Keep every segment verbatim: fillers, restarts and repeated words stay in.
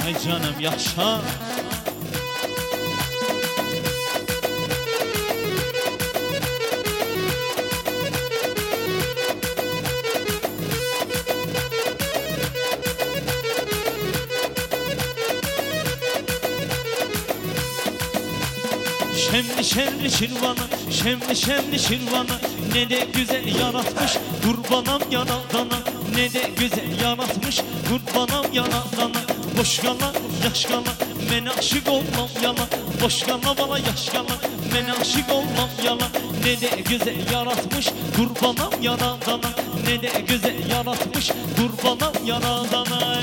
Ay canım yaşa. Şemli şemli şirvana, şemli şemli şirvana, ne de güzel yaratmış kurbanam yaradana. Ne de güzel yaratmış kurbanam yaradana. Boş kala yaş kala men aşık olmam yana. Boş kala bana yaş kala men aşık olmam yana. Ne de güzel yaratmış kurbanam yaradana. Ne de güzel yaratmış kurbanam yaradana.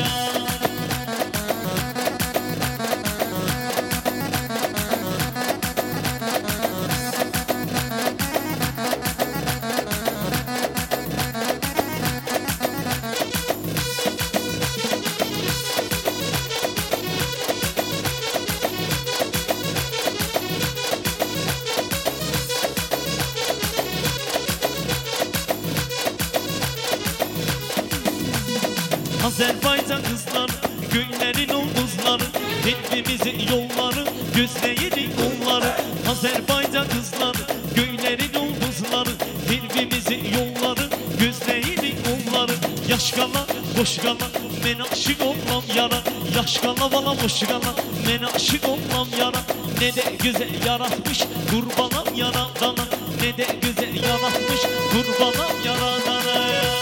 Azerbaycan kızları, göylerin omuzları, hepimizin yolları, gözleyelim onları. Azerbaycan kızları, göylerin omuzları, hepimizin yolları, gözleyelim onları. Yaş kala, boş kala, men aşık olmam yara. Yaş kala bana boş kala, men aşık olmam yara. Ne de güzel yaratmış kurbanam yaradana. Ne de güzel yaratmış kurbanam yaradana.